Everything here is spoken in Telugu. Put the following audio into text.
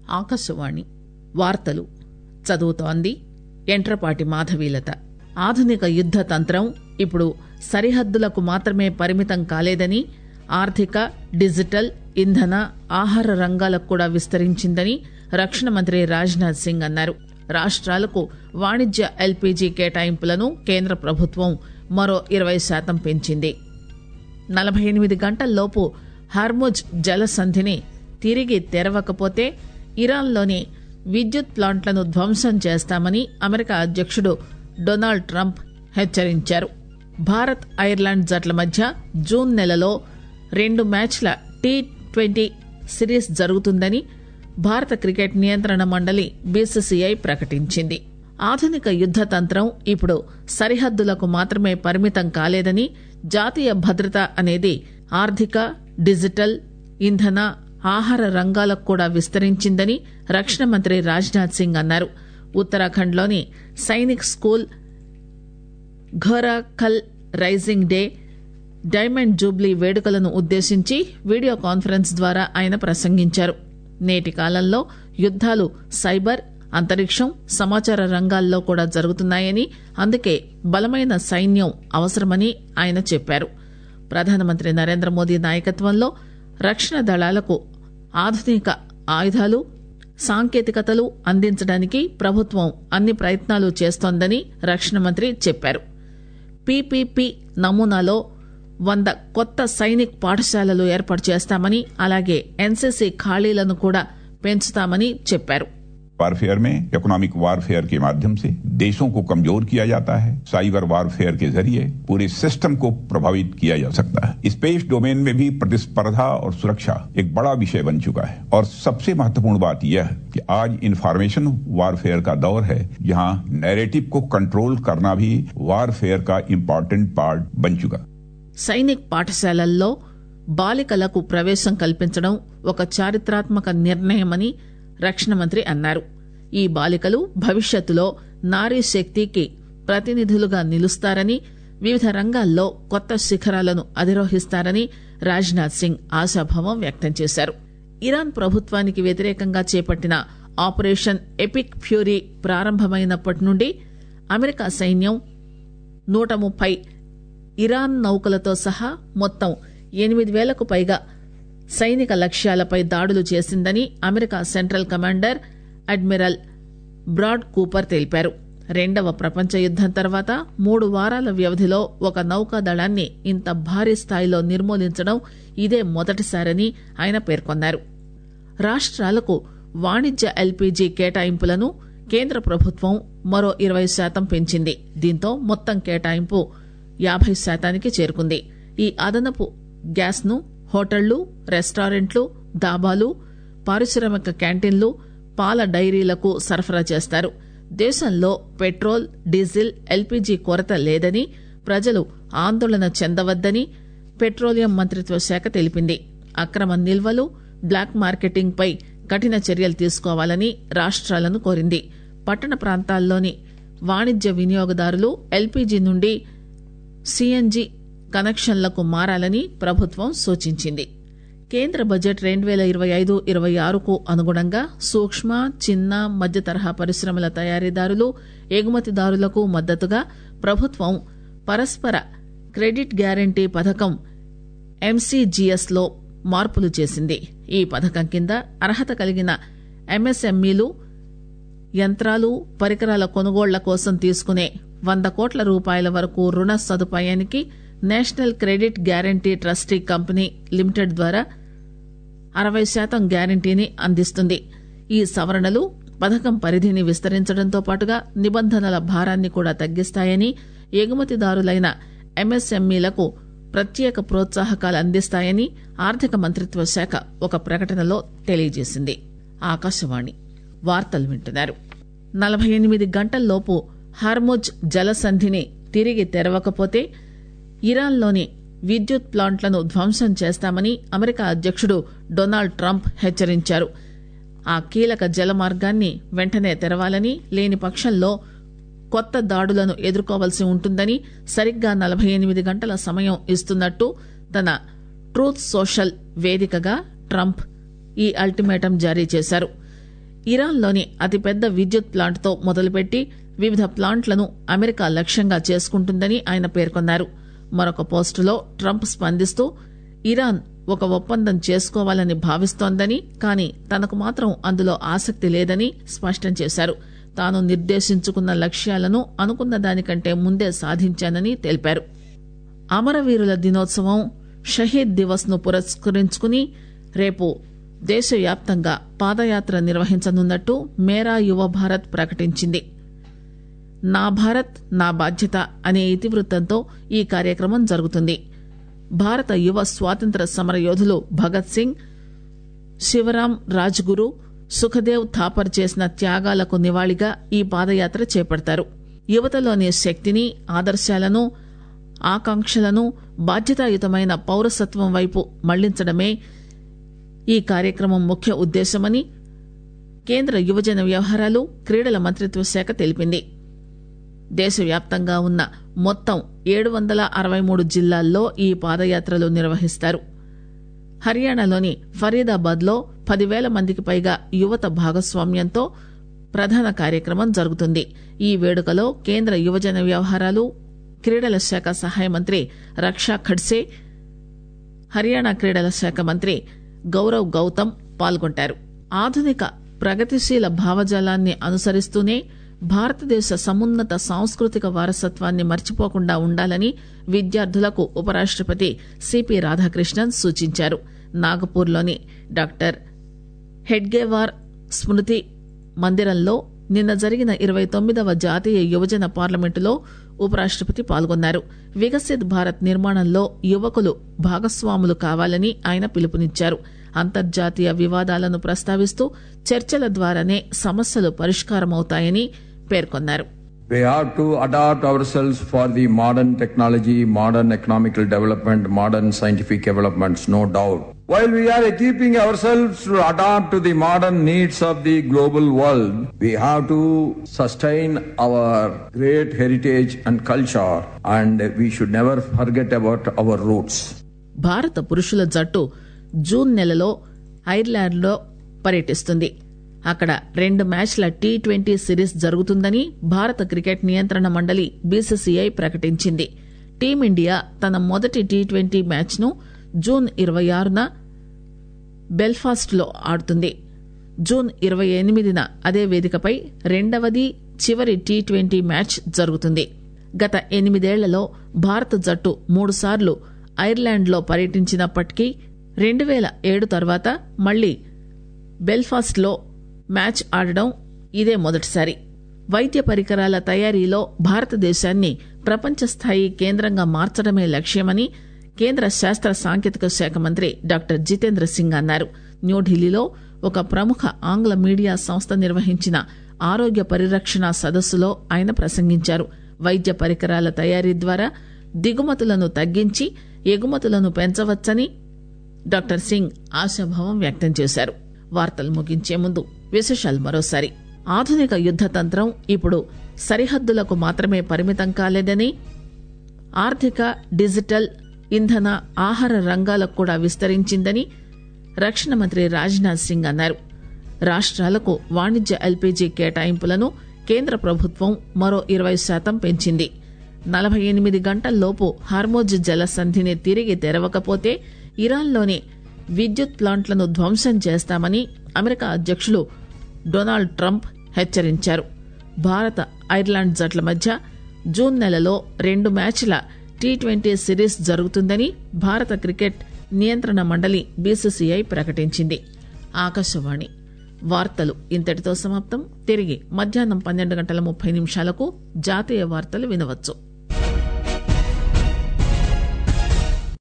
ఆకాశవాణి వార్తలు చదువుతోంది ఎంట్రపాటి మాధవీలత. ఆధునిక యుద్ధ తంత్రం ఇప్పుడు సరిహద్దులకు మాత్రమే పరిమితం కాలేదని, ఆర్థిక, డిజిటల్, ఇంధన, ఆహార రంగాలకు కూడా విస్తరించిందని రక్షణ మంత్రి రాజ్నాథ్ సింగ్ అన్నారు. రాష్ట్రాలకు వాణిజ్య ఎల్పీజీ కేటాయింపులను కేంద్ర ప్రభుత్వం మరో 20% పెంచింది. 48 గంటల్లోపు హార్ముజ్ జలసంధిని తిరిగి తెరవకపోతే ఇరాన్లోని విద్యుత్ ప్లాంట్లను ధ్వంసం చేస్తామని అమెరికా అధ్యక్షుడు డొనాల్డ్ ట్రంప్ హెచ్చరించారు. భారత్, ఐర్లాండ్ జట్ల మధ్య జూన్ నెలలో 2 మ్యాచ్ల T20 సిరీస్ జరుగుతుందని భారత క్రికెట్ నియంత్రణ మండలి బీసీసీఐ ప్రకటించింది. ఆధునిక యుద్ధ తంత్రం ఇప్పుడు సరిహద్దులకు మాత్రమే పరిమితం కాలేదని, జాతీయ భద్రత అనేది ఆర్థిక, డిజిటల్, ఇంధన, ఆహార రంగాలకు కూడా విస్తరించిందని రక్షణ మంత్రి రాజ్నాథ్ సింగ్ అన్నారు. ఉత్తరాఖండ్లోని Sainik school Ghorakhal rising day, diamond jubilee వేడుకలను ఉద్దేశించి వీడియో కాన్ఫరెన్స్ ద్వారా ఆయన ప్రసంగించారు. నేటి కాలంలో యుద్దాలు సైబర్, అంతరిక్షం, సమాచార రంగాల్లో కూడా జరుగుతున్నాయని, అందుకే బలమైన సైన్యం అవసరమని ఆయన చెప్పారు. ప్రధానమంత్రి నరేంద్ర మోదీ నాయకత్వంలో రక్షణ దళాలకు ఆధునిక ఆయుధాలు, సాంకేతికతలు అందించడానికి ప్రభుత్వం అన్ని ప్రయత్నాలు చేస్తోందని రక్షణ మంత్రి చెప్పారు. పీపీపీ నమూనాలో 100 కొత్త సైనిక్ పాఠశాలలు ఏర్పాటు చేస్తామని, అలాగే ఎన్సీసీ ఖాళీలను కూడా పెంచుతామని చెప్పారు. वारफेयर में इकोनॉमिक वारफेयर के माध्यम से देशों को कमजोर किया जाता है. साइबर वारफेयर के जरिए पूरे सिस्टम को प्रभावित किया जा सकता है. स्पेस डोमेन में भी प्रतिस्पर्धा और सुरक्षा एक बड़ा विषय बन चुका है. और सबसे महत्वपूर्ण बात यह है कि आज इंफॉर्मेशन वारफेयर का दौर है, जहां नैरेटिव को कंट्रोल करना भी वारफेयर का इम्पोर्टेंट पार्ट बन चुका. సైనిక్ పాఠశాలల్లో బాలికలకు ప్రవేశం కల్పించడం ఒక చారిత్రాత్మక నిర్ణయమని రక్షణ మంత్రి అన్నారు. ఈ బాలికలు భవిష్యత్తులో నారీ శక్తికి ప్రతినిధులుగా నిలుస్తారని, వివిధ రంగాల్లో కొత్త శిఖరాలను అధిరోహిస్తారని రాజ్నాథ్ సింగ్ ఆశాభావం వ్యక్తం చేశారు. ఇరాన్ ప్రభుత్వానికి వ్యతిరేకంగా చేపట్టిన ఆపరేషన్ ఎపిక్ ఫ్యూరీ ప్రారంభమైనప్పటి నుండి అమెరికా సైన్యం 130 ఇరాన్ నౌకలతో సహా మొత్తం 8,000కు పైగా సైనిక లక్ష్యాలపై దాడులు చేసిందని America central commander admiral Brad Cooper తెలిపారు. 2వ ప్రపంచ యుద్దం తర్వాత 3 వారాల వ్యవధిలో ఒక నౌకాదళాన్ని ఇంత భారీ స్థాయిలో నిర్మూలించడం ఇదే మొదటిసారని ఆయన పేర్కొన్నారు. రాష్ట్రాలకు వాణిజ్య ఎల్పీజీ కేటాయింపులను కేంద్ర ప్రభుత్వం మరో 20% పెంచింది. దీంతో మొత్తం కేటాయింపు 50%కి చేరుకుంది. ఈ అదనపు గ్యాస్ ను హోటళ్లు, రెస్టారెంట్లు, దాబాలు, పారిశ్రామిక క్యాంటీన్లు, పాల డైరీలకు సరఫరా చేస్తారు. దేశంలో పెట్రోల్, డీజిల్, ఎల్పీజీ కొరత లేదని, ప్రజలు ఆందోళన చెందవద్దని పెట్రోలియం మంత్రిత్వ శాఖ తెలిపింది. అక్రమ నిల్వలు, బ్లాక్ మార్కెటింగ్ పై కఠిన చర్యలు తీసుకోవాలని రాష్ట్రాలను కోరింది. పట్టణ ప్రాంతాల్లోని వాణిజ్య వినియోగదారులు ఎల్పీజీ నుండి సీఎన్జీ కనెక్షన్లకు మారాలని ప్రభుత్వం సూచించింది. కేంద్ర బడ్జెట్ 2025-26కు అనుగుణంగా సూక్ష్మ, చిన్న, మధ్య తరహా పరిశ్రమల తయారీదారులు, ఎగుమతిదారులకు మద్దతుగా ప్రభుత్వం పరస్పర క్రెడిట్ గ్యారంటీ పథకం ఎంసీజీఎస్ లో మార్పులు చేసింది. ఈ పథకం కింద అర్హత కలిగిన ఎంఎస్ఎంఈలు యంత్రాలు, పరికరాల కొనుగోళ్ల కోసం తీసుకునే 100 కోట్ల రూపాయల వరకు రుణ సదుపాయానికి national credit guarantee trustee company limited ద్వారా 60% గ్యారంటీని అందిస్తుంది. ఈ సవరణలు పథకం పరిధిని విస్తరించడంతో పాటుగా నిబంధనల భారాన్ని కూడా తగ్గిస్తాయని, ఎగుమతిదారులైన ఎంఎస్ఎంఈలకు ప్రత్యేక ప్రోత్సాహకాలు అందిస్తాయని ఆర్థిక మంత్రిత్వ శాఖ ఒక ప్రకటనలో తెలియజేసింది. ఆకాశవాణి వార్తలు వింటున్నారు. 48 గంటల్లోపు హార్ముజ్ జలసంధిని తిరిగి తెరవకపోతే ఇరాన్లోని విద్యుత్ ప్లాంట్లను ధ్వంసం చేస్తామని అమెరికా అధ్యక్షుడు డొనాల్డ్ ట్రంప్ హెచ్చరించారు. ఆ కీలక జలమార్గాన్ని వెంటనే తెరవాలని, లేని పక్షంలో కొత్త దాడులను ఎదుర్కోవాల్సి ఉంటుందని సరిగ్గా 48 గంటల సమయం ఇస్తున్నట్టు తన ట్రూత్ సోషల్ వేదికగా ట్రంప్ ఈ అల్టిమేటం జారీ చేశారు. ఇరాన్లోని అతిపెద్ద విద్యుత్ ప్లాంట్తో మొదలుపెట్టి వివిధ ప్లాంట్లను అమెరికా లక్ష్యంగా చేసుకుంటుందని ఆయన పేర్కొన్నారు. మరొక పోస్టులో ట్రంప్ స్పందిస్తూ ఇరాన్ ఒక ఒప్పందం చేసుకోవాలని భావిస్తోందని, కానీ తనకు మాత్రం అందులో ఆసక్తి లేదని స్పష్టం చేశారు. తాను నిర్దేశించుకున్న లక్ష్యాలను అనుకున్న దానికంటే ముందే సాధించానని తెలిపారు. అమరవీరుల దినోత్సవం షహీద్ దివస్ ను పురస్కరించుకుని రేపు దేశవ్యాప్తంగా పాదయాత్ర నిర్వహించనున్నట్టు మేరా యువ భారత్ ప్రకటించింది. నా భారత్ నా బాధ్యత అనే ఇతివృత్తంతో ఈ కార్యక్రమం జరుగుతుంది. భారత యువ స్వాతంత్ర సమరయోధులు భగత్ సింగ్, శివరాం రాజ్గురు, సుఖదేవ్ థాపర్ చేసిన త్యాగాలకు నివాళిగా ఈ పాదయాత్ర చేపడతారు. యువతలోని శక్తిని, ఆదర్శాలను, ఆకాంక్షలను బాధ్యతాయుతమైన పౌరసత్వం వైపు మళ్లించడమే ఈ కార్యక్రమం ముఖ్య ఉద్దేశమని కేంద్ర యువజన వ్యవహారాలు, క్రీడల మంత్రిత్వ శాఖ తెలిపింది. దేశవ్యాప్తంగా ఉన్న మొత్తం 763 జిల్లాల్లో ఈ పాదయాత్రలు నిర్వహిస్తారు. హర్యానాలోని ఫరీదాబాద్ లో 10,000 మందికి పైగా యువత భాగస్వామ్యంతో ప్రధాన కార్యక్రమం జరుగుతుంది. ఈ వేడుకలో కేంద్ర యువజన వ్యవహారాలు, క్రీడల శాఖ సహాయ మంత్రి రక్షా ఖడ్సే, హర్యానా క్రీడల శాఖ మంత్రి గౌరవ్ గౌతమ్ పాల్గొంటారు. ఆధునిక ప్రగతిశీల భావజాలాన్ని అనుసరిస్తూనే భారతదేశ సమున్నత సాంస్కృతిక వారసత్వాన్ని మర్చిపోకుండా ఉండాలని విద్యార్థులకు ఉపరాష్టపతి సిపి రాధాకృష్ణన్ సూచించారు. నాగపూర్లోని డాక్టర్ హెడ్గేవార్ స్మృతి మందిరంలో నిన్న జరిగిన 29వ జాతీయ యువజన పార్లమెంటులో ఉపరాష్టపతి పాల్గొన్నారు. వికసిత్ భారత్ నిర్మాణంలో యువకులు భాగస్వాములు కావాలని ఆయన పిలుపునిచ్చారు. అంతర్జాతీయ వివాదాలను ప్రస్తావిస్తూ చర్చల ద్వారానే సమస్యలు పరిష్కారమవుతాయని పేర్కొన్నారు. We have to adapt ourselves for the modern technology, modern economical development, modern scientific developments, no doubt. While we are equipping ourselves to adapt to the modern needs of the global world, we have to sustain our great heritage and culture, and we should never forget about our roots. భారత పురుషుల జట్టు జూన్ నెలలో ఐర్లాండ్లో పర్యటిస్తుంది. అక్కడ 2 మ్యాచ్ల T20 సిరీస్ జరుగుతుందని భారత క్రికెట్ నియంత్రణ మండలి బీసీసీఐ ప్రకటించింది. టీమిండియా తన మొదటి T20 మ్యాచ్ ను జూన్ 26న బెల్ఫాస్ట్ లో ఆడుతుంది. జూన్ 28న అదే వేదికపై రెండవది, చివరి T20 మ్యాచ్ జరుగుతుంది. గత 8 ఏళ్లలో భారత జట్టు 3 సార్లు ఐర్లాండ్లో పర్యటించినప్పటికీ 2007 తర్వాత మళ్లీ బెల్ఫాస్ట్ లో మ్యాచ్ ఆడడం ఇదే మొదటిసారి. వైద్య పరికరాల తయారీలో భారతదేశాన్ని ప్రపంచ స్థాయి కేంద్రంగా మార్చడమే లక్ష్యమని కేంద్ర శాస్త్ర సాంకేతిక శాఖ మంత్రి డాక్టర్ జితేంద్ర సింగ్ అన్నారు. న్యూఢిల్లీలో ఒక ప్రముఖ ఆంగ్ల మీడియా సంస్థ నిర్వహించిన ఆరోగ్య పరిరక్షణ సదస్సులో ఆయన ప్రసంగించారు. వైద్య పరికరాల తయారీ ద్వారా దిగుమతులను తగ్గించి ఎగుమతులను పెంచవచ్చని డాక్టర్ సింగ్ ఆశాభావం వ్యక్తం చేశారు. వార్తలు ముగించే ముందు విశేషాలు మరోసారి. ఆధునిక యుద్ద తంత్రం ఇప్పుడు సరిహద్దులకు మాత్రమే పరిమితం కాలేదని, ఆర్థిక, డిజిటల్, ఇంధన, ఆహార రంగాలకు కూడా విస్తరించిందని రక్షణ మంత్రి రాజ్నాథ్ సింగ్ అన్నారు. రాష్ట్రాలకు వాణిజ్య ఎల్పీజీ కేటాయింపులను కేంద్ర ప్రభుత్వం మరో 20% పెంచింది. 48 గంటల్లోపు హార్మోజ్ జలసంధిని తిరిగి తెరవకపోతే ఇరాన్లోని విద్యుత్ ప్లాంట్లను ధ్వంసం చేస్తామని అమెరికా అధ్యక్షులు డొనాల్డ్ ట్రంప్ హెచ్చరించారు. భారత ఐర్లాండ్ జట్ల మధ్య జూన్ నెలలో 2 మ్యాచ్ల T20 సిరీస్ జరుగుతుందని భారత క్రికెట్ నియంత్రణ మండలి బీసీసీఐ ప్రకటించింది. ఆకాశవాణి వార్తలు ఇంతటితో సమాప్తం. తిరిగి మధ్యాహ్నం 12:30 జాతీయ వార్తలు వినవచ్చు.